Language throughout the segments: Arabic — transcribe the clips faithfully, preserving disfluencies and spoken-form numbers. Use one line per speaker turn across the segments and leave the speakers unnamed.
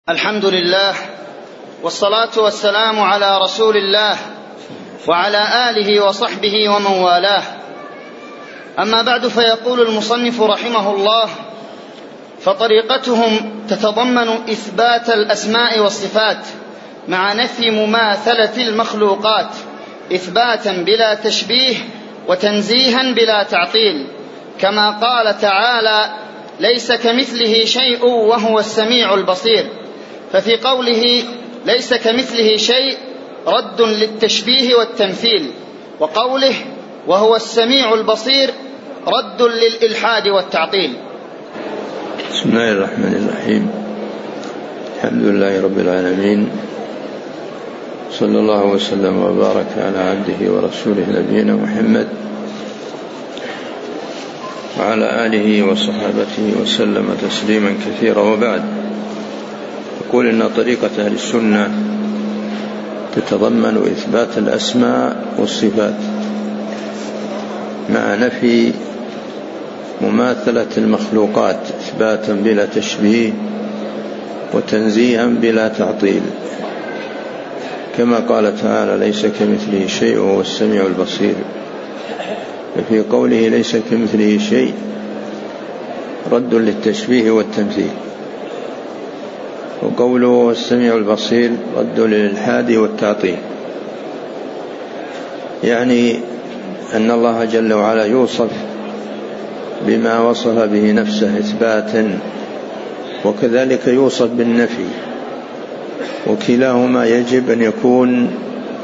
الحمد لله والصلاة والسلام على رسول الله وعلى آله وصحبه ومن والاه. أما بعد، فيقول المصنف رحمه الله: فطريقتهم تتضمن إثبات الأسماء والصفات مع نفي مماثلة المخلوقات، إثباتا بلا تشبيه وتنزيها بلا تعطيل، كما قال تعالى: ليس كمثله شيء وهو السميع البصير. ففي قوله ليس كمثله شيء رد للتشبيه والتمثيل، وقوله وهو السميع البصير رد للإلحاد والتعطيل.
بسم الله الرحمن الرحيم. الحمد لله رب العالمين، صلى الله وسلم وبارك على عبده ورسوله نبينا محمد وعلى آله وصحابته وسلم تسليما كثيرا، وبعد. يقول إن طريقة أهل السنة تتضمن إثبات الأسماء والصفات مع نفي مماثلة المخلوقات، إثباتا بلا تشبيه وتنزيها بلا تعطيل، كما قال تعالى: ليس كمثله شيء وهو السميع البصير. ففي قوله ليس كمثله شيء رد للتشبيه والتمثيل، وقوله السميع البصير رد للإلحاد والتعطيل، يعني أن الله جل وعلا يوصف بما وصف به نفسه إثباتا، وكذلك يوصف بالنفي، وكلاهما يجب أن يكون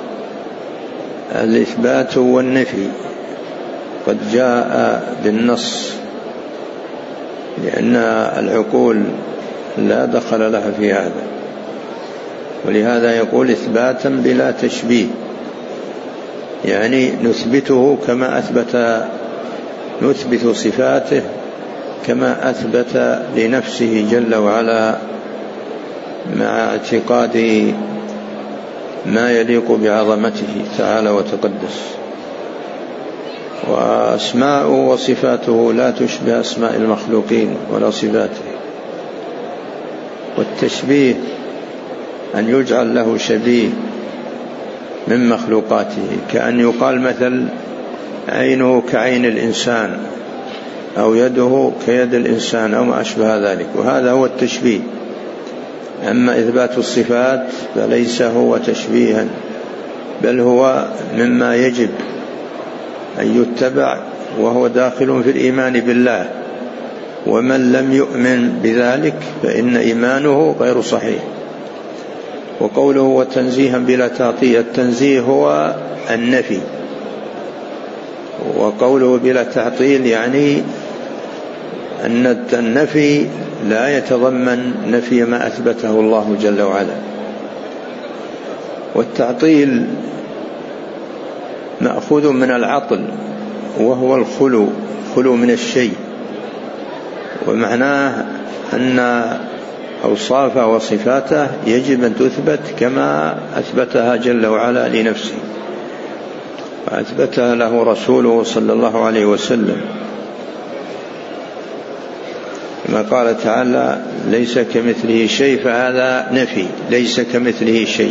الإثبات والنفي قد جاء بالنص، لأن العقول لا دخل لها في هذا، ولهذا يقول إثباتا بلا تشبيه، يعني نثبته كما أثبت نثبت صفاته كما أثبت لنفسه جل وعلا، مع اعتقاد ما يليق بعظمته تعالى وتقدس. وأسماء وصفاته لا تشبه أسماء المخلوقين ولا صفاته. والتشبيه أن يجعل له شبيه من مخلوقاته، كأن يقال مثل عينه كعين الإنسان، أو يده كيد الإنسان، أو ما أشبه ذلك، وهذا هو التشبيه. أما إثبات الصفات فليس هو تشبيها، بل هو مما يجب أن يتبع، وهو داخل في الإيمان بالله، ومن لم يؤمن بذلك فإن إيمانه غير صحيح. وقوله وتنزيها بلا تعطيل، التنزيه هو النفي، وقوله بلا تعطيل يعني أن النفي لا يتضمن نفي ما أثبته الله جل وعلا. والتعطيل مأخوذ من العطل، وهو الخلو خلو من الشيء، ومعناه أن أوصافه وصفاته يجب أن تثبت كما أثبتها جل وعلا لنفسه، وأثبتها له رسوله صلى الله عليه وسلم، كما قال تعالى: ليس كمثله شيء، فهذا نفي، ليس كمثله شيء،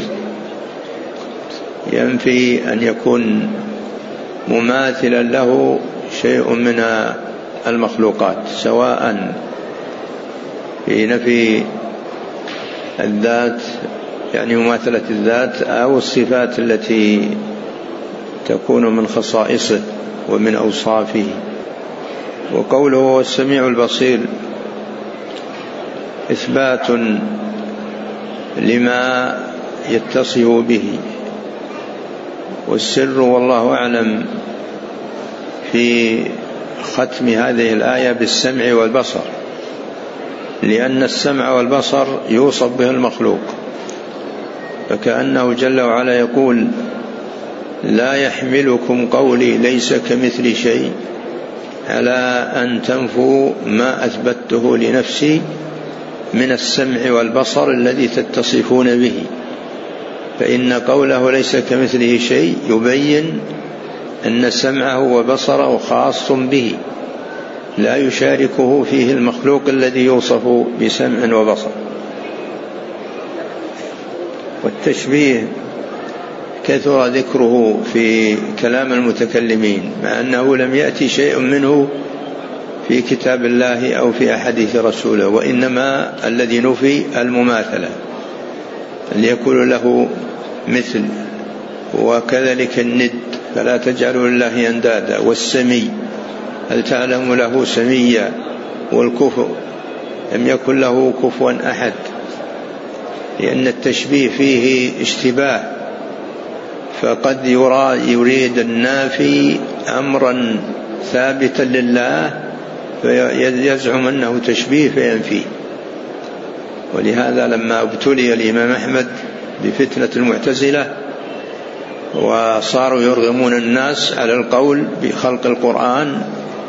ينفي أن يكون مماثلا له شيء من المخلوقات، سواء في نفي الذات يعني مماثلة الذات، أو الصفات التي تكون من خصائصه ومن أوصافه. وقوله السميع البصير إثبات لما يتصف به، والسر والله أعلم في ختم هذه الآية بالسمع والبصر، لأن السمع والبصر يوصف به المخلوق، فكأنه جل وعلا يقول: لا يحملكم قولي ليس كمثل شيء على أن تنفوا ما أثبته لنفسي من السمع والبصر الذي تتصفون به، فإن قوله ليس كمثله شيء يبين أن سمعه وبصره خاص به، لا يشاركه فيه المخلوق الذي يوصف بسمع وبصر. والتشبيه كثر ذكره في كلام المتكلمين، مع أنه لم يأتي شيء منه في كتاب الله أو في أحاديث رسوله، وإنما الذي نفي المماثلة، اللي يكون له مثل، وكذلك الند، فلا تجعلوا لله أندادا، والسمي هل تعلم له سميا، والكفر لم يكن له كفوا أحد، لأن التشبيه فيه اشتباه، فقد يرى يريد النافي أمرا ثابتا لله فيزعم أنه تشبيه فينفيه. ولهذا لما ابتلي الإمام أحمد بفتنة المعتزلة وصاروا يرغمون الناس على القول بخلق القرآن،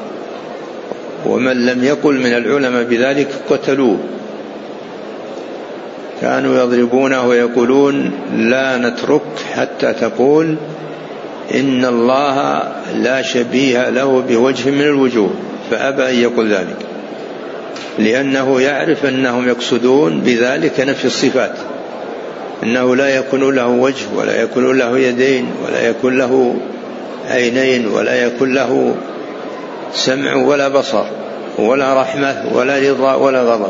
ومن لم يقل من العلماء بذلك قتلوه، كانوا يضربونه ويقولون لا نترك حتى تقول إن الله لا شبيه له بوجه من الوجوه، فأبى أن يقول ذلك، لأنه يعرف أنهم يقصدون بذلك نفي الصفات، أنه لا يكون له وجه ولا يكون له يدين ولا يكون له عينين ولا يكون له سمع ولا بصر ولا رحمة ولا رضا ولا غضب،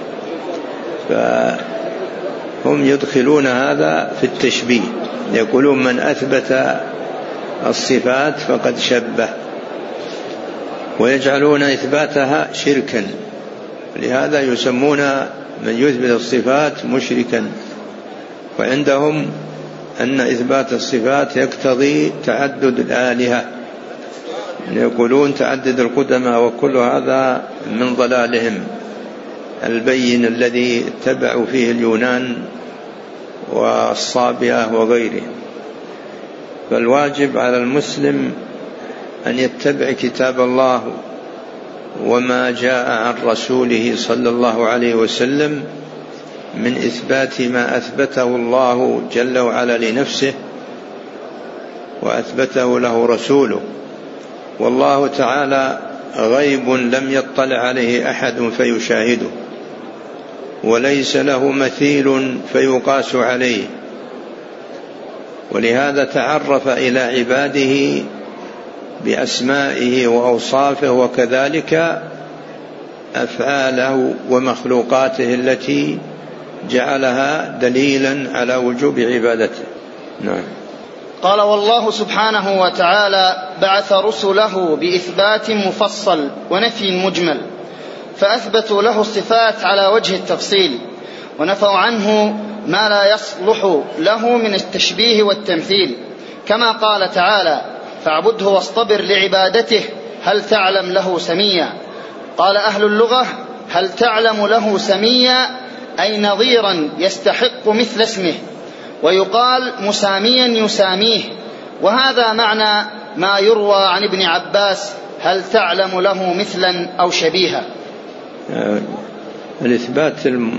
فهم يدخلون هذا في التشبيه، يقولون من أثبت الصفات فقد شبه، ويجعلون إثباتها شركا، لهذا يسمون من يثبت الصفات مشركا. وعندهم أن إثبات الصفات يقتضي تعدد الآلهة، يقولون تعدد القدماء، وكل هذا من ضلالهم البين الذي اتبعوا فيه اليونان والصابئة وغيرهم. فالواجب على المسلم أن يتبع كتاب الله وما جاء عن رسوله صلى الله عليه وسلم من إثبات ما أثبته الله جل وعلا لنفسه وأثبته له رسوله، والله تعالى غيب لم يطلع عليه أحد فيشاهده، وليس له مثيل فيقاس عليه، ولهذا تعرف إلى عباده بأسمائه وأوصافه، وكذلك أفعاله ومخلوقاته التي جعلها دليلا على وجوب عبادته. نعم.
قال: والله سبحانه وتعالى بعث رسله بإثبات مفصل ونفي مجمل، فأثبتوا له الصفات على وجه التفصيل، ونفوا عنه ما لا يصلح له من التشبيه والتمثيل، كما قال تعالى: فاعبده واصطبر لعبادته هل تعلم له سميا. قال أهل اللغة: هل تعلم له سميا أي نظيرا يستحق مثل اسمه، ويقال مساميا يساميه، وهذا معنى ما يروى عن ابن عباس: هل تعلم له مثلا أو شبيها.
الإثبات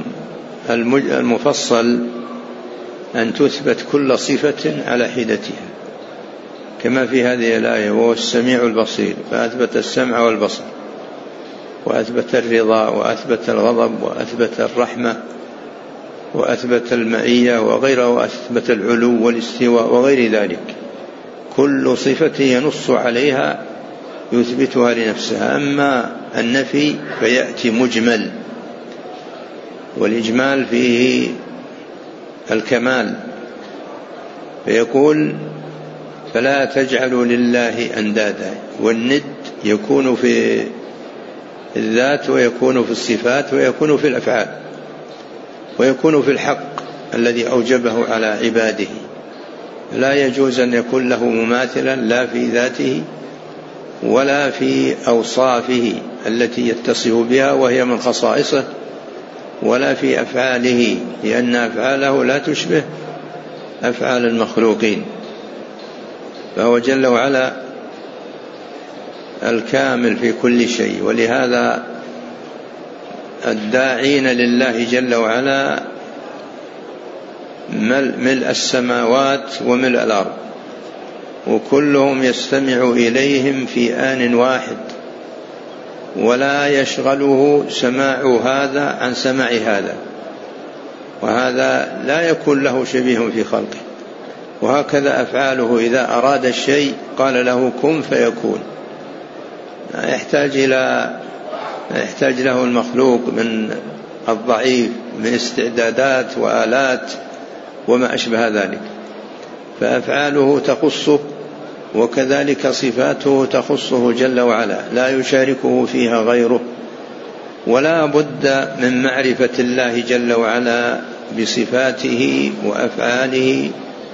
المفصل أن تثبت كل صفة على حدتها، كما في هذه الآية: وهو السميع البصير، فأثبت السمع والبصر، وأثبت الرضا، وأثبت الغضب، وأثبت الرحمة، وأثبت المعية وغيره، وأثبت العلو والاستواء وغير ذلك. كل صفة ينص عليها يثبتها لنفسها. أما النفي فيأتي مجمل، والإجمال فيه الكمال، فيقول: فلا تجعلوا لله أندادا. والند يكون في الذات، ويكون في الصفات، ويكون في الأفعال، ويكون في الحق الذي أوجبه على عباده. لا يجوز أن يكون له مماثلا لا في ذاته ولا في أوصافه التي يتصف بها وهي من خصائصه، ولا في أفعاله، لأن أفعاله لا تشبه أفعال المخلوقين، فهو جل وعلا الكامل في كل شيء. ولهذا الداعين لله جل وعلا ملء السماوات وملء الأرض، وكلهم يستمع إليهم في آن واحد، ولا يشغله سماع هذا عن سماع هذا، وهذا لا يكون له شبيه في خلقه. وهكذا أفعاله، إذا أراد الشيء قال له كن فيكون، لا يحتاج إلى لا يحتاج له المخلوق من الضعيف من استعدادات وآلات وما أشبه ذلك. فأفعاله تخصه، وكذلك صفاته تخصه جل وعلا، لا يشاركه فيها غيره. ولا بد من معرفة الله جل وعلا بصفاته وأفعاله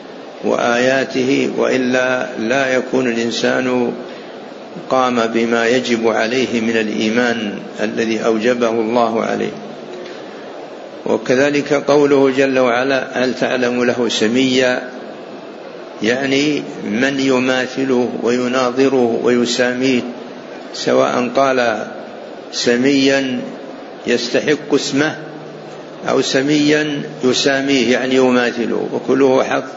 وآياته، وإلا لا يكون الإنسان قام بما يجب عليه من الإيمان الذي أوجبه الله عليه. وكذلك قوله جل وعلا هل تعلم له سميا، يعني من يماثله ويناظره ويساميه، سواء قال سميا يستحق اسمه أو سميا يساميه يعني يماثله، وكله حق،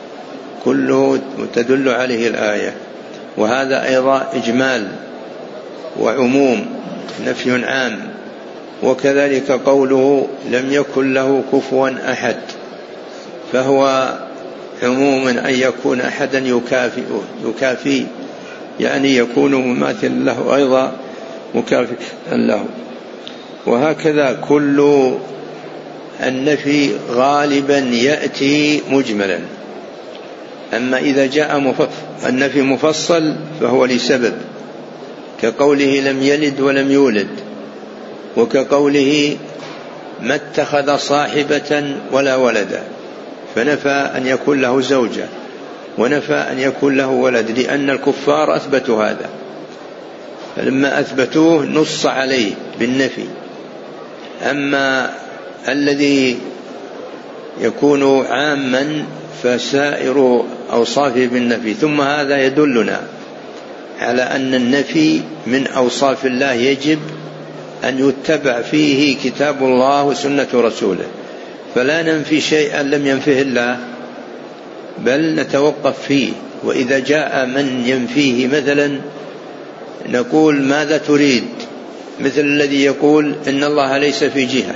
كله تدل عليه الآية. وهذا أيضا إجمال وعموم، نفي عام. وكذلك قوله لم يكن له كفوا أحد، فهو عموم أن يكون أحدا يكافئه يكافي يعني يكون مماثل له أيضا مكافئا له. وهكذا كل النفي غالبا يأتي مجملا، أما إذا جاء النفي مفصل فهو لسبب، كقوله لم يلد ولم يولد، وكقوله ما اتخذ صاحبة ولا ولدا، فنفى أن يكون له زوجة ونفى أن يكون له ولد، لأن الكفار أثبتوا هذا، فلما أثبتوه نص عليه بالنفي. أما الذي يكون عاما فسائر أوصافه بالنفي. ثم هذا يدلنا على أن النفي من أوصاف الله يجب أن يتبع فيه كتاب الله وسنة رسوله، فلا ننفي شيئا لم ينفه الله، بل نتوقف فيه. وإذا جاء من ينفيه مثلا نقول ماذا تريد، مثل الذي يقول إن الله ليس في جهة،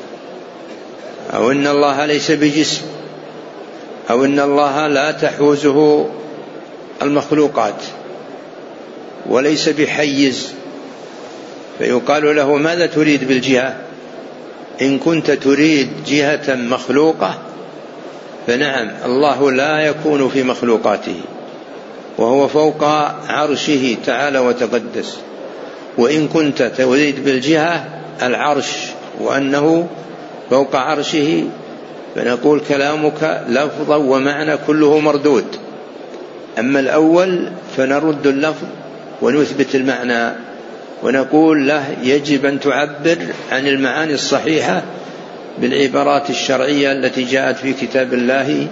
أو إن الله ليس بجسم، أو إن الله لا تحوزه المخلوقات وليس بحيز، فيقال له ماذا تريد بالجهة؟ إن كنت تريد جهة مخلوقة فنعم، الله لا يكون في مخلوقاته وهو فوق عرشه تعالى وتقدس. وإن كنت تريد بالجهة العرش وأنه فوق عرشه فنقول كلامك لفظا ومعنى كله مردود. أما الأول فنرد اللفظ ونثبت المعنى، ونقول له يجب أن تعبر عن المعاني الصحيحة بالعبارات الشرعية التي جاءت في كتاب الله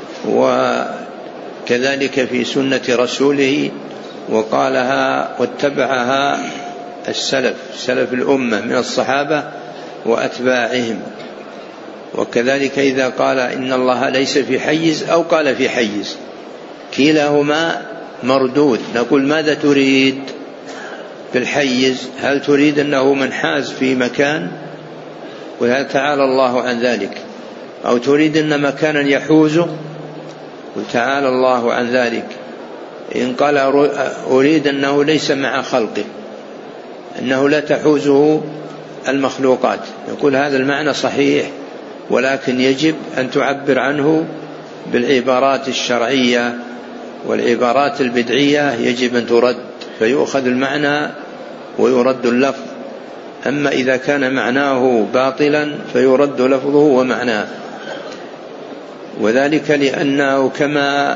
وكذلك في سنة رسوله، وقالها واتبعها السلف سلف الأمة من الصحابة وأتباعهم. وكذلك إذا قال إن الله ليس في حيز أو قال في حيز كلاهما مردود، نقول ماذا تريد بالحيز؟ هل تريد أنه منحاز في مكان وتعالى الله عن ذلك، أو تريد أن مكانا يحوزه وتعالى الله عن ذلك؟ إن قال أريد أنه ليس مع خلقه، أنه لا تحوزه المخلوقات، نقول هذا المعنى صحيح، ولكن يجب أن تعبر عنه بالعبارات الشرعية، والعبارات البدعية يجب أن ترد، فيؤخذ المعنى ويرد اللفظ. أما إذا كان معناه باطلا فيرد لفظه ومعناه. وذلك لأنه كما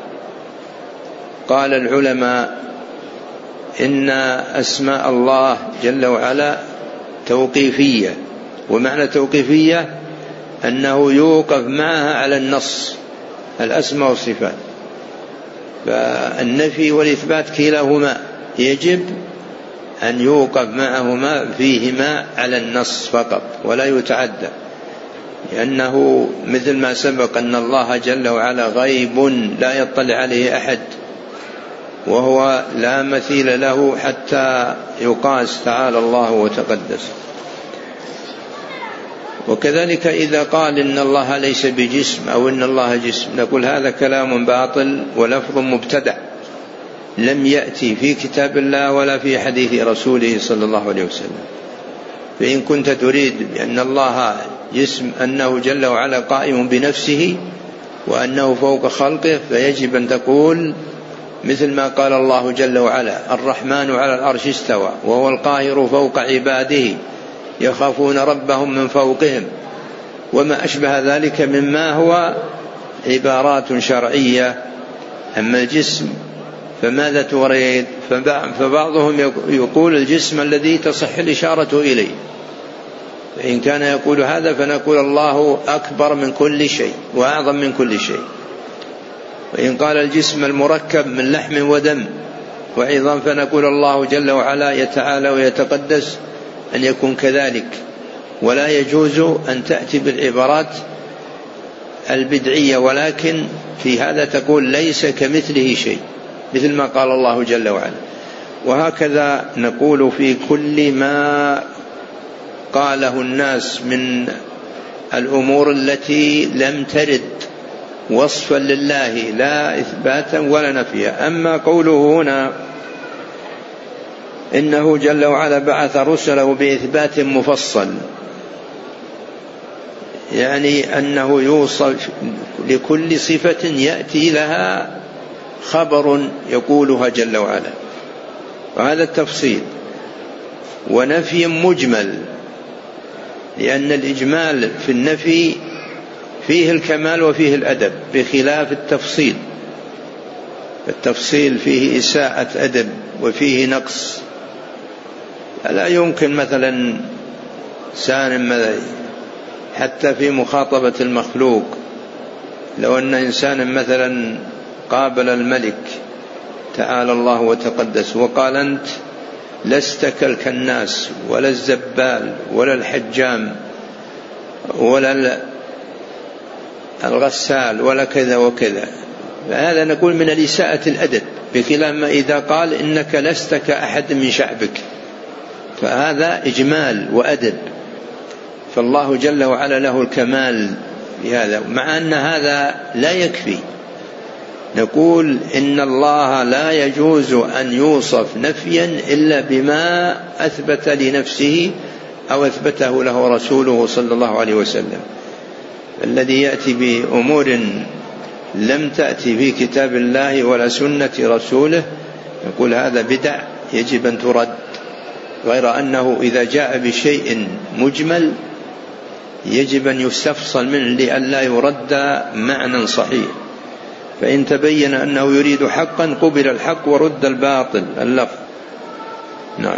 قال العلماء إن أسماء الله جل وعلا توقيفية، ومعنى توقيفية أنه يوقف معها على النص الأسماء والصفات، فالنفي والإثبات كلاهما يجب أن يوقف معهما فيهما على النص فقط ولا يتعدى، لأنه مثل ما سبق أن الله جل وعلا غيب لا يطلع عليه أحد، وهو لا مثيل له حتى يقاس تعالى الله وتقدس. وكذلك إذا قال إن الله ليس بجسم أو إن الله جسم نقول هذا كلام باطل ولفظ مبتدع لم يأتي في كتاب الله ولا في حديث رسوله صلى الله عليه وسلم. فإن كنت تريد بأن الله جسم أنه جل وعلا قائم بنفسه وأنه فوق خلقه فيجب أن تقول مثل ما قال الله جل وعلا الرحمن على العرش استوى وهو القاهر فوق عباده يخافون ربهم من فوقهم وما أشبه ذلك مما هو عبارات شرعية. أما الجسم فماذا تريد؟ فبعضهم يقول الجسم الذي تصح الإشارة إليه، فإن كان يقول هذا فنقول الله أكبر من كل شيء وأعظم من كل شيء. وإن قال الجسم المركب من لحم ودم وعظام فنقول الله جل وعلا يتعالى ويتقدس أن يكون كذلك. ولا يجوز أن تأتي بالعبارات البدعية، ولكن في هذا تقول ليس كمثله شيء مثل ما قال الله جل وعلا. وهكذا نقول في كل ما قاله الناس من الأمور التي لم ترد وصفا لله لا إثباتا ولا نفيا. أما قوله هنا إنه جل وعلا بعث رسله بإثبات مفصل، يعني أنه يوصف لكل صفة يأتي لها خبر يقولها جل وعلا، وهذا التفصيل. ونفي مجمل، لأن الإجمال في النفي فيه الكمال وفيه الأدب بخلاف التفصيل. التفصيل فيه إساءة أدب وفيه نقص. لا يمكن مثلا إنسان حتى في مخاطبة المخلوق، لو أن إنسانا مثلا قابل الملك تعالى الله وتقدس وقال أنت لست كالكناس ولا الزبال ولا الحجام ولا الغسال ولا كذا وكذا، فهذا نقول من الإساءة الأدب، بخلاف ما إذا قال إنك لست كأحد من شعبك، فهذا إجمال وأدب. فالله جل وعلا له الكمال في هذا. مع أن هذا لا يكفي، نقول إن الله لا يجوز أن يوصف نفيا إلا بما أثبت لنفسه أو أثبته له رسوله صلى الله عليه وسلم. الذي يأتي بأمور لم تأتي في كتاب الله ولا سنة رسوله نقول هذا بدع يجب أن ترد، غير أنه إذا جاء بشيء مجمل يجب أن يستفصل منه لئلا يرد معنى صحيح. فإن تبين أنه يريد حقا قبل الحق ورد الباطل اللفظ. نعم.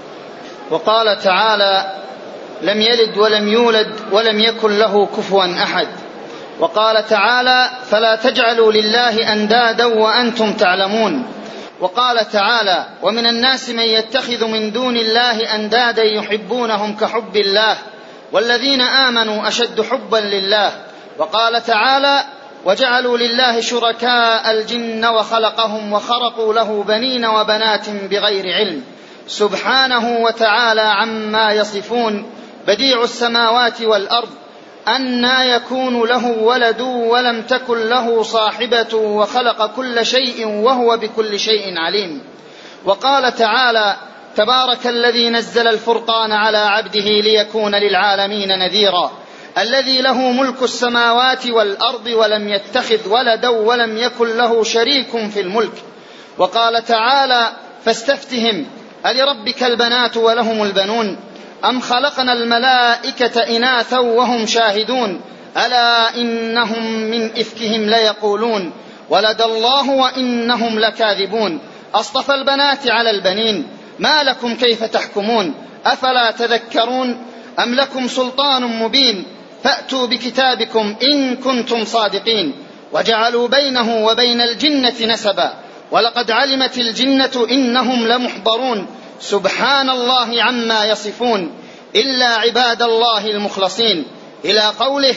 وقال تعالى لم يلد ولم يولد ولم يكن له كفوا أحد. وقال تعالى فلا تجعلوا لله أندادا وأنتم تعلمون. وقال تعالى ومن الناس من يتخذ من دون الله أندادا يحبونهم كحب الله والذين آمنوا أشد حبا لله. وقال تعالى وجعلوا لله شركاء الجن وخلقهم وخرقوا له بنين وبنات بغير علم سبحانه وتعالى عما يصفون بديع السماوات والأرض أنى يكون له ولد ولم تكن له صاحبة وخلق كل شيء وهو بكل شيء عليم. وقال تعالى تبارك الذي نزل الفرقان على عبده ليكون للعالمين نذيرا الذي له ملك السماوات والأرض ولم يتخذ ولدا ولم يكن له شريك في الملك. وقال تعالى فاستفتهم ألربك البنات ولهم البنون أم خلقنا الملائكة إناثا وهم شاهدون ألا إنهم من إفكهم ليقولون ولد الله وإنهم لكاذبون أصطفى البنات على البنين ما لكم كيف تحكمون أفلا تذكرون أم لكم سلطان مبين فأتوا بكتابكم إن كنتم صادقين. وجعلوا بينه وبين الجنة نسبا ولقد علمت الجنة إنهم لمحضرون سبحان الله عما يصفون إلا عباد الله المخلصين إلى قوله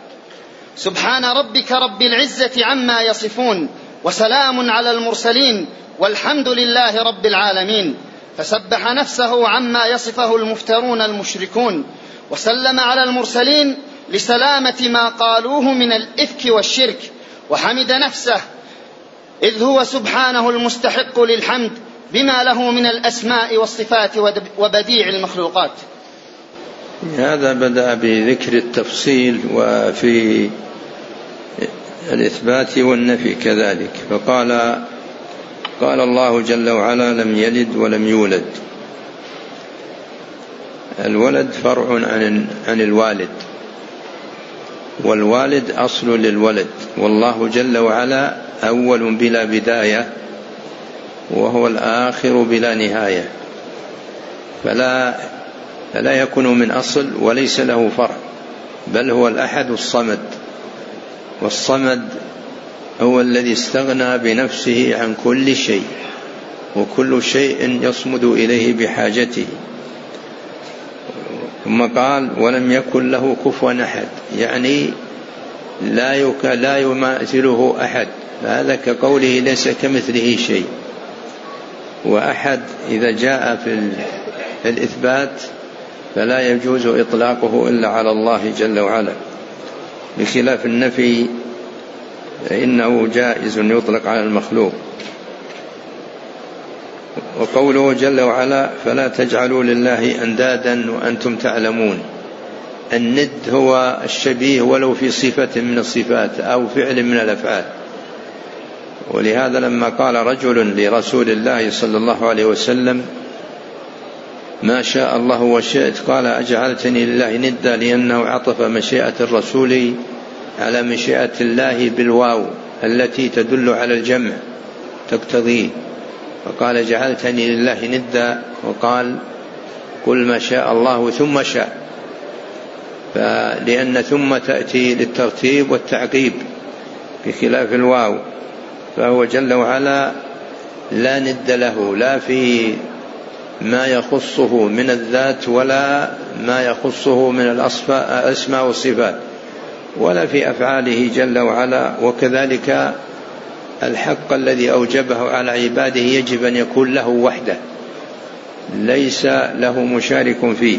سبحان ربك رب العزة عما يصفون وسلام على المرسلين والحمد لله رب العالمين. فسبح نفسه عما يصفه المفترون المشركون وسلم على المرسلين لسلامة ما قالوه من الإفك والشرك، وحمد نفسه إذ هو سبحانه المستحق للحمد بما له من الأسماء والصفات وبديع المخلوقات.
هذا بدأ بذكر التفصيل وفي الإثبات والنفي كذلك، فقال قال الله جل وعلا: لم يلد ولم يولد. الولد فرع عن عن الوالد، والوالد أصل للولد، والله جل وعلا أول بلا بداية وهو الآخر بلا نهاية، فلا فلا يكون من أصل وليس له فرع، بل هو الأحد الصمد، والصمد هو الذي استغنى بنفسه عن كل شيء، وكل شيء يصمد إليه بحاجته. ثم قال: ولم يكن له كفوا أحد، يعني لا يك لا يماثله أحد، هذا كقوله ليس كمثله شيء. وأحد إذا جاء في الإثبات فلا يجوز إطلاقه إلا على الله جل وعلا، بخلاف النفي فإنه جائز يطلق على المخلوق. وقوله جل وعلا: فلا تجعلوا لله أندادا وأنتم تعلمون. الند هو الشبيه ولو في صفة من الصفات أو فعل من الأفعال، ولهذا لما قال رجل لرسول الله صلى الله عليه وسلم: ما شاء الله وشئت، قال: أجعلتني لله ندا، لأنه عطف مشيئة الرسول على مشيئة الله بالواو التي تدل على الجمع تقتضيه، فقال: جعلتني لله ندا، وقال: قل ما شاء الله ثم شاء، فلأن ثم تأتي للترتيب والتعقيب بخلاف الواو، فهو جل وعلا لا ند له، لا في ما يخصه من الذات ولا ما يخصه من الأسماء والصفات ولا في أفعاله جل وعلا. وكذلك الحق الذي أوجبه على عباده يجب أن يكون له وحده، ليس له مشارك فيه.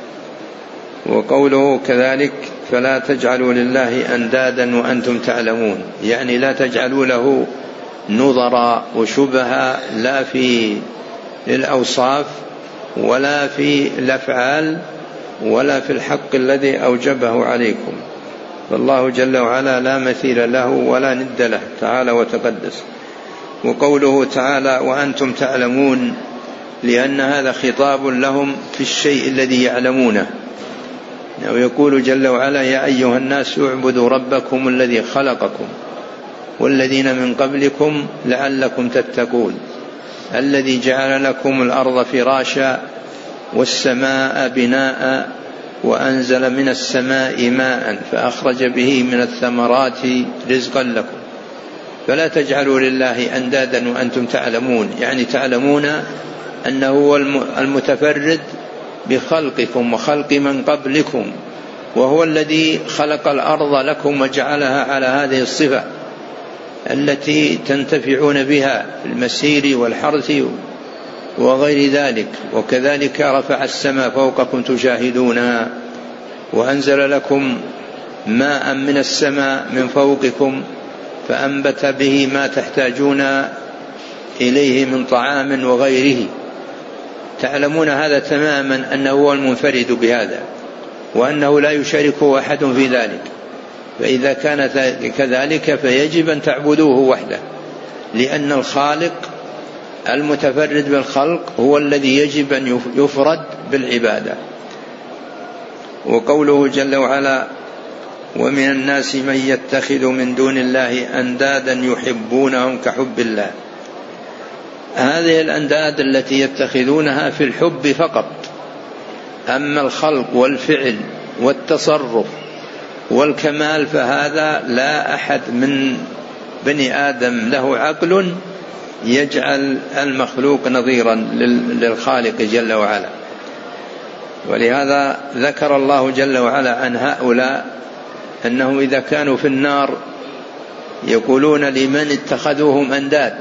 وقوله كذلك: فلا تجعلوا لله أندادا وأنتم تعلمون، يعني لا تجعلوا له نظرا وشبها، لا في الأوصاف ولا في الأفعال ولا في الحق الذي أوجبه عليكم، فالله جل وعلا لا مثيل له ولا ند له تعالى وتقدس. وقوله تعالى: وأنتم تعلمون، لأن هذا خطاب لهم في الشيء الذي يعلمونه، ويقول جل وعلا: يا أيها الناس اعبدوا ربكم الذي خلقكم والذين من قبلكم لعلكم تتقون، الذي جعل لكم الأرض فراشا والسماء بناء وأنزل من السماء ماء فأخرج به من الثمرات رزقا لكم، فلا تجعلوا لله أندادا وأنتم تعلمون، يعني تعلمون أنه هو المتفرد بخلقكم وخلق من قبلكم، وهو الذي خلق الأرض لكم وجعلها على هذه الصفة التي تنتفعون بها المسير والحرث وغير ذلك. وكذلك رفع السماء فوقكم تشاهدونها، وأنزل لكم ماء من السماء من فوقكم فأنبت به ما تحتاجون إليه من طعام وغيره. تعلمون هذا تماما أنه هو المنفرد بهذا، وأنه لا يشاركه أحد في ذلك، فإذا كان كذلك فيجب أن تعبدوه وحده، لأن الخالق المتفرد بالخلق هو الذي يجب أن يفرد بالعبادة. وقوله جل وعلا: ومن الناس من يتخذ من دون الله أندادا يحبونهم كحب الله. هذه الأنداد التي يتخذونها في الحب فقط، أما الخلق والفعل والتصرف والكمال فهذا لا أحد من بني آدم له عقل يجعل المخلوق نظيرا للخالق جل وعلا. ولهذا ذكر الله جل وعلا عن هؤلاء أنهم إذا كانوا في النار يقولون لمن اتخذوهم أنداد: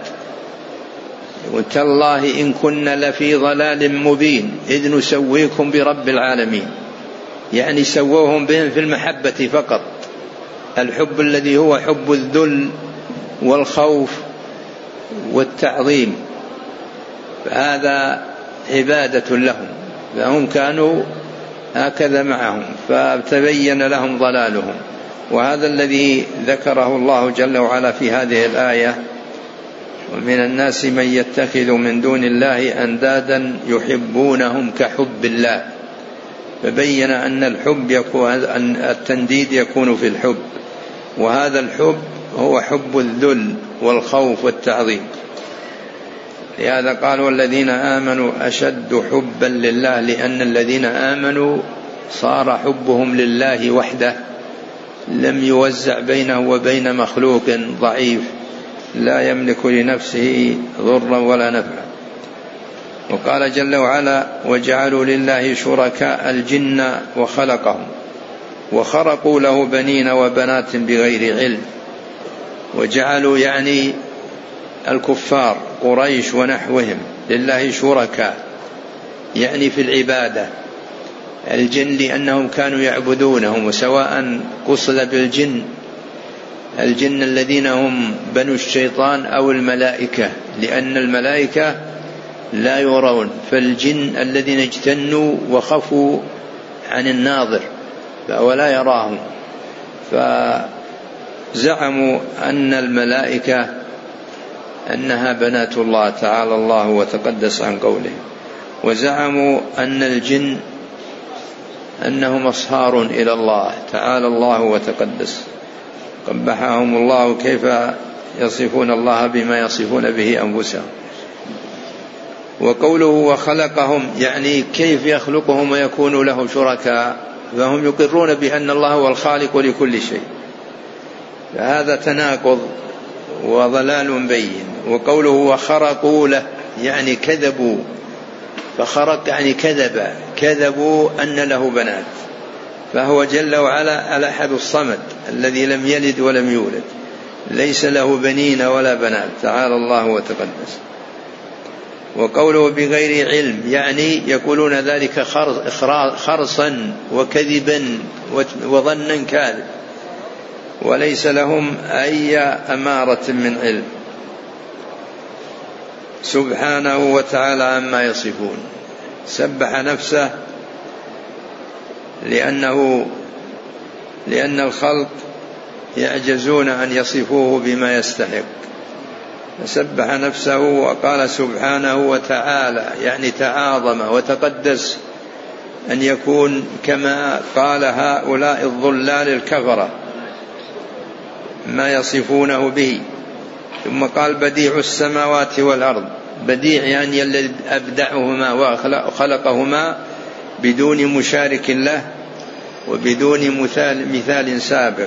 وتالله إن كنا لفي ضلال مبين إذ نسويكم برب العالمين. يعني سووهم بهم في المحبة فقط، الحب الذي هو حب الذل والخوف والتعظيم، فهذا عبادة لهم، فهم كانوا هكذا معهم فتبين لهم ضلالهم. وهذا الذي ذكره الله جل وعلا في هذه الآية: ومن الناس من يتخذ من دون الله أندادا يحبونهم كحب الله، فبين أن الحب يكون أن التنديد يكون في الحب، وهذا الحب هو حب الذل والخوف والتعظيم. لهذا قال: والذين آمنوا أشد حبا لله، لأن الذين آمنوا صار حبهم لله وحده، لم يوزع بينه وبين مخلوق ضعيف لا يملك لنفسه ضرا ولا نفعا. وقال جل وعلا: وجعلوا لله شركاء الجن وخلقهم وخرقوا له بنين وبنات بغير علم. وجعلوا يعني الكفار قريش ونحوهم لله شركاء، يعني في العبادة الجن، لأنهم كانوا يعبدونهم، وسواء قصد بالجن الجن الذين هم بنو الشيطان أو الملائكة، لأن الملائكة لا يرون، فالجن الذين اجتنوا وخفوا عن الناظر فهو لا يراهم، فزعموا أن الملائكة أنها بنات الله تعالى الله وتقدس عن قوله، وزعموا أن الجن أنهم أصهار إلى الله تعالى الله وتقدس، قبحهم الله كيف يصفون الله بما يصفون به أنفسهم. وقوله وخلقهم يعني كيف يخلقهم ويكون له شركاء، فهم يقرون بأن الله هو الخالق لكل شيء، فهذا تناقض وضلال بين. وقوله وخرقوا له يعني كذبوا، فخرق يعني كذب، كذبوا أن له بنات، فهو جل وعلا الأحد الصمد الذي لم يلد ولم يولد، ليس له بنين ولا بنات تعالى الله وتقدس. وقوله بغير علم يعني يقولون ذلك خرصا وكذبا وظنا كاذب، وليس لهم أي أمارة من علم، سبحانه وتعالى عما يصفون. سبح نفسه لأنه لأن الخلق يعجزون أن يصفوه بما يستحق، فسبح نفسه وقال سبحانه وتعالى يعني تعاظم وتقدس أن يكون كما قال هؤلاء الضلال الكفرة ما يصفونه به. ثم قال بديع السماوات والأرض، بديع يعني الذي أبدعهما وخلقهما بدون مشارك له وبدون مثال, مثال سابق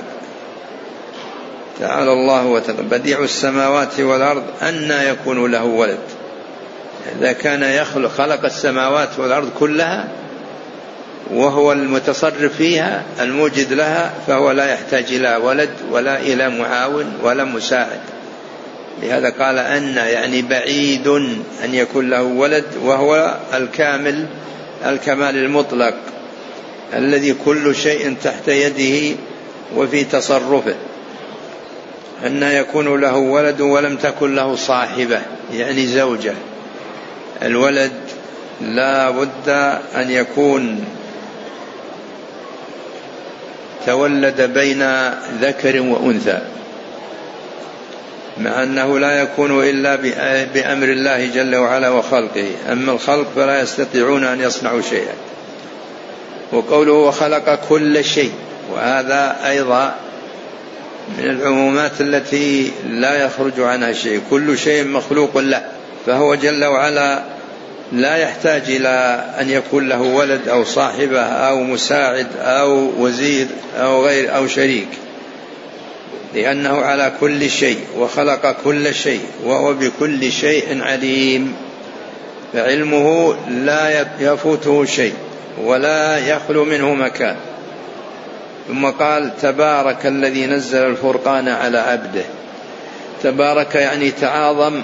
تعالى الله وتعالى. بديع السماوات والأرض أن يكون له ولد، إذا كان يخلق خلق السماوات والأرض كلها وهو المتصرف فيها الموجد لها، فهو لا يحتاج إلى ولد ولا إلى معاون ولا مساعد. لهذا قال أن يعني بعيد أن يكون له ولد، وهو الكامل الكمال المطلق الذي كل شيء تحت يده وفي تصرفه. أن يكون له ولد ولم تكن له صاحبة يعني زوجة، الولد لا بد أن يكون تولد بين ذكر وأنثى، مع أنه لا يكون إلا بأمر الله جل وعلا وخلقه، أما الخلق فلا يستطيعون أن يصنعوا شيئا. وقوله وخلق كل شيء، وهذا أيضا من العمومات التي لا يخرج عنها شيء، كل شيء مخلوق له، فهو جل وعلا لا يحتاج إلى أن يكون له ولد أو صاحبة أو مساعد أو وزير أو غير أو شريك، لأنه على كل شيء وخلق كل شيء وهو بكل شيء عليم، فعلمه لا يفوته شيء ولا يخلو منه مكان. ثم قال تبارك الذي نزل الفرقان على عبده، تبارك يعني تعاظم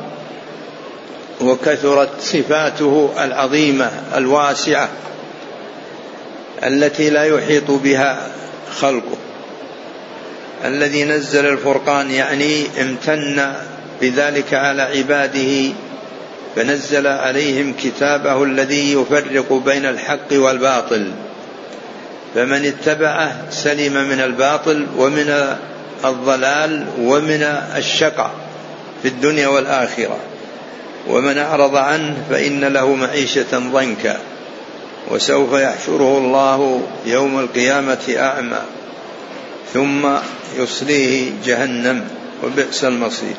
وكثرت صفاته العظيمة الواسعة التي لا يحيط بها خلقه، الذي نزل الفرقان، يعني امتن بذلك على عباده فنزل عليهم كتابه الذي يفرق بين الحق والباطل، فمن اتبعه سلم من الباطل ومن الضلال ومن الشقاء في الدنيا والآخرة، ومن أعرض عنه فإن له معيشة ضنكا وسوف يحشره الله يوم القيامة أعمى ثم يصليه جهنم وبئس المصير.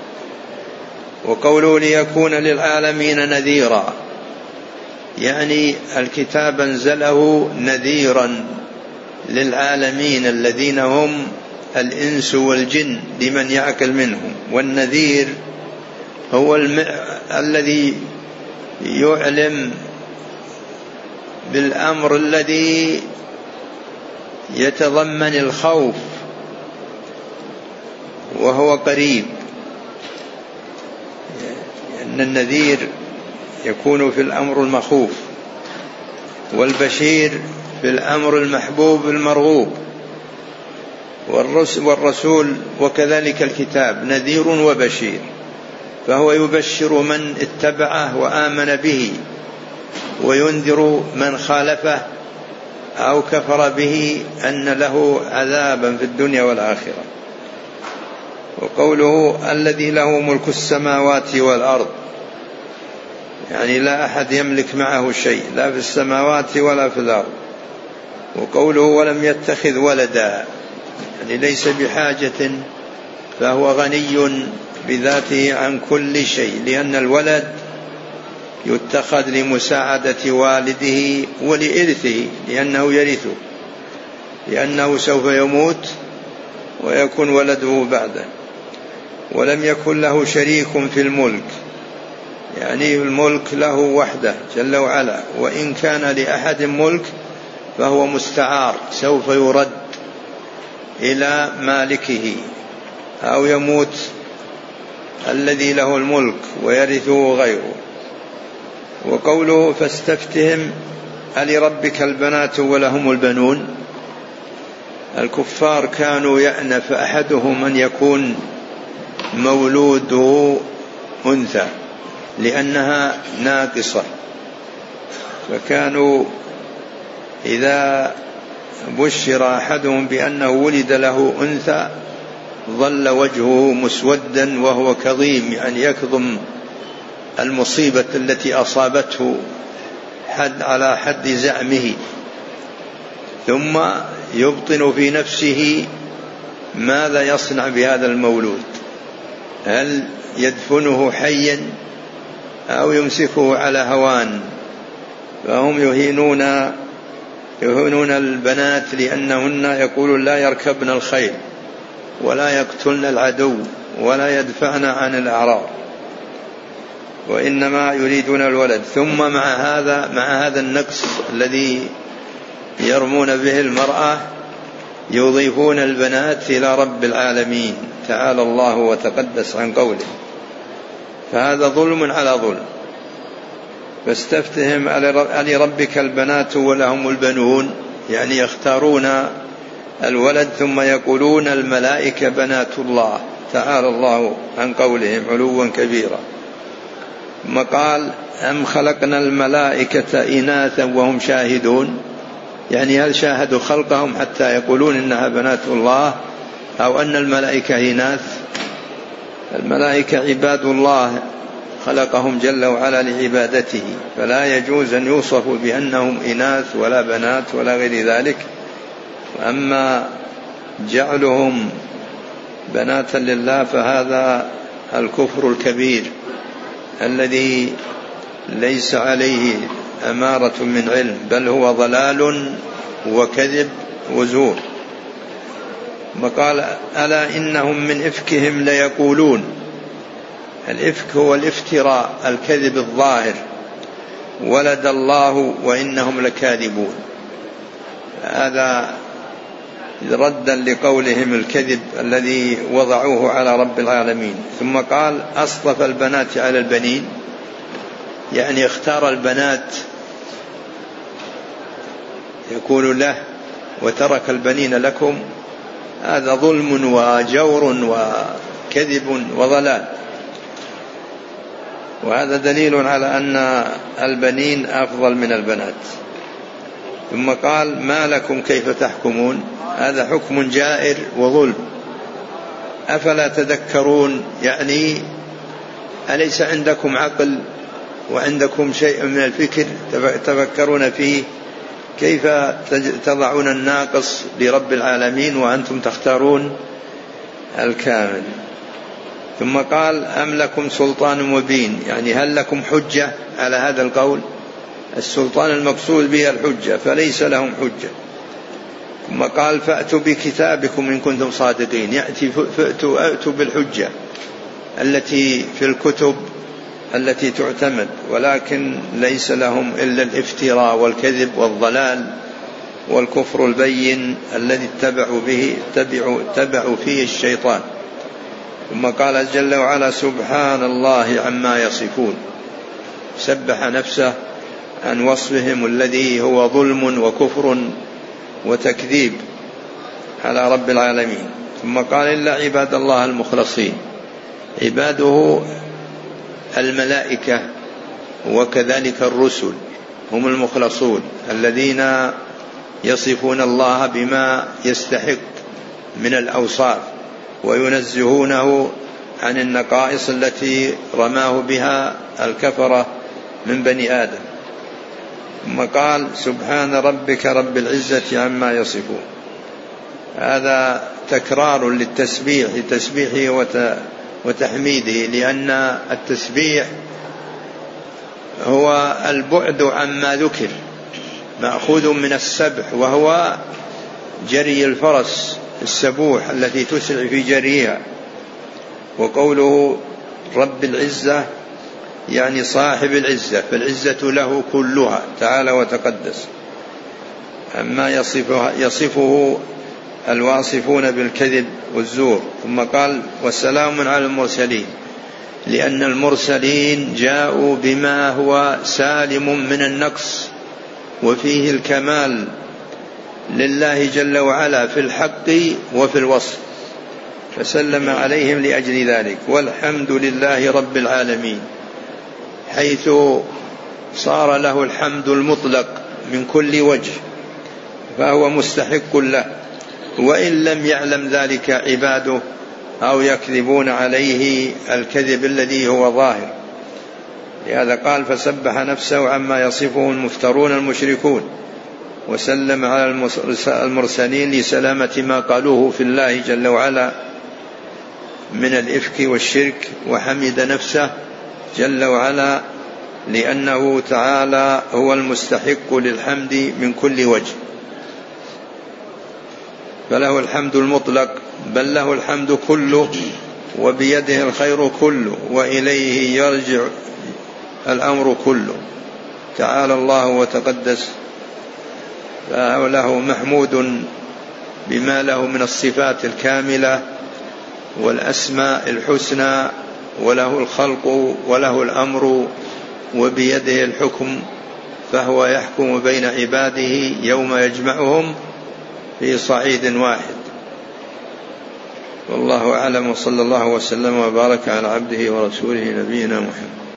وقوله ليكون للعالمين نذيرا، يعني الكتاب انزله نذيرا للعالمين الذين هم الإنس والجن لمن يعقل منهم. والنذير هو الم... الذي يعلم بالأمر الذي يتضمن الخوف وهو قريب، أن النذير يكون في الأمر المخوف، والبشير في الأمر المحبوب المرغوب، والرسول وكذلك الكتاب نذير وبشير، فهو يبشر من اتبعه وآمن به، وينذر من خالفه أو كفر به أن له عذابا في الدنيا والآخرة. وقوله الذي له ملك السماوات والأرض، يعني لا أحد يملك معه شيء لا في السماوات ولا في الأرض. وقوله ولم يتخذ ولدا، يعني ليس بحاجة، فهو غني بذاته عن كل شيء، لأن الولد يتخذ لمساعدة والده ولإرثه، لأنه يرثه، لأنه سوف يموت ويكون ولده بعده. ولم يكن له شريك في الملك، يعني الملك له وحده جل وعلا، وإن كان لأحد ملك فهو مستعار سوف يرد إلى مالكه، أو يموت الذي له الملك ويرثه غيره. وقوله فاستفتهم ألربك البنات ولهم البنون، الكفار كانوا يأنف أحدهم أن يكون مولوده أنثى لأنها ناقصة، فكانوا إذا بشر أحدهم بأنه ولد له أنثى ظل وجهه مسودا وهو كظيم، يعني يكظم المصيبة التي أصابته حد على حد زعمه، ثم يبطن في نفسه ماذا يصنع بهذا المولود، هل يدفنه حيا أو يمسكه على هوان. فهم يهينون يهينون البنات لأنهن يقولون لا يركبن الخيل ولا يقتلن العدو ولا يدفعن عن الأعراض، وإنما يريدون الولد. ثم مع هذا مع هذا النقص الذي يرمون به المرأة يضيفون البنات إلى رب العالمين تعالى الله وتقدس عن قوله، فهذا ظلم على ظلم. فاستفتهم ألربك البنات ولهم البنون، يعني يختارون الولد ثم يقولون الملائكة بنات الله تعالى الله عن قولهم علوا كبيرا. ثم قال أم خلقنا الملائكة إناثا وهم شاهدون، يعني هل شاهدوا خلقهم حتى يقولون إنها بنات الله أو أن الملائكة إناث؟ الملائكة عباد الله خلقهم جل وعلا لعبادته، فلا يجوز أن يوصفوا بأنهم إناث ولا بنات ولا غير ذلك. أما جعلهم بناتا لله فهذا الكفر الكبير الذي ليس عليه أمارة من علم، بل هو ضلال وكذب وزور. وقال ألا إنهم من إفكهم ليقولون، الإفك هو الافتراء الكذب الظاهر، ولد الله وإنهم لكاذبون، هذا ردا لقولهم الكذب الذي وضعوه على رب العالمين. ثم قال أصطفى البنات على البنين، يعني اختار البنات يكون له وترك البنين لكم، هذا ظلم وجور وكذب وضلال. وهذا دليل على أن البنين أفضل من البنات. ثم قال ما لكم كيف تحكمون، هذا حكم جائر وظلم، أفلا تذكرون؟ يعني أليس عندكم عقل وعندكم شيء من الفكر تفكرون فيه؟ كيف تضعون الناقص لرب العالمين وأنتم تختارون الكامل؟ ثم قال أم لكم سلطان مبين، يعني هل لكم حجة على هذا القول؟ السلطان المقصود به الحجة، فليس لهم حجة. ثم قال فأتوا بكتابكم إن كنتم صادقين، يأتي فأتوا أتوا بالحجة التي في الكتب التي تعتمد، ولكن ليس لهم إلا الافتراء والكذب والضلال والكفر البين الذي اتبعوا به اتبعوا, اتبعوا فيه الشيطان. ثم قال جل وعلا سبحان الله عما يصفون، سبح نفسه عن وصفهم الذي هو ظلم وكفر وتكذيب على رب العالمين. ثم قال إلا عباد الله المخلصين، عباده الملائكة وكذلك الرسل هم المخلصون الذين يصفون الله بما يستحق من الأوصاف وينزهونه عن النقائص التي رماه بها الكفرة من بني آدم. ثم قال سبحان ربك رب العزة عما يصفون، هذا تكرار للتسبيح لتسبيحه وتحميده، لأن التسبيح هو البعد عما ذكر، مأخوذ من السبح وهو جري الفرس السبوح التي تسرع في جريها. وقوله رب العزة يعني صاحب العزة، فالعزة له كلها تعالى وتقدس. أما يصفه, يصفه الواصفون بالكذب والزور. ثم قال والسلام على المرسلين، لأن المرسلين جاءوا بما هو سالم من النقص وفيه الكمال لله جل وعلا في الحق وفي الوصف، فسلم عليهم لأجل ذلك. والحمد لله رب العالمين، حيث صار له الحمد المطلق من كل وجه، فهو مستحق له، وإن لم يعلم ذلك عباده أو يكذبون عليه الكذب الذي هو ظاهر. لهذا قال فسبح نفسه عما يصفه المفترون المشركون، وسلم على المرسلين لسلامة ما قالوه في الله جل وعلا من الإفك والشرك، وحمد نفسه جل وعلا لأنه تعالى هو المستحق للحمد من كل وجه، فله الحمد المطلق، بل له الحمد كله، وبيده الخير كله، وإليه يرجع الأمر كله، تعالى الله وتقدس، فله محمود بما له من الصفات الكاملة والأسماء الحسنى، وله الخلق وله الأمر وبيده الحكم، فهو يحكم بين عباده يوم يجمعهم في صعيد واحد. والله أعلم، وصلى الله وسلم وبارك على عبده ورسوله نبينا محمد.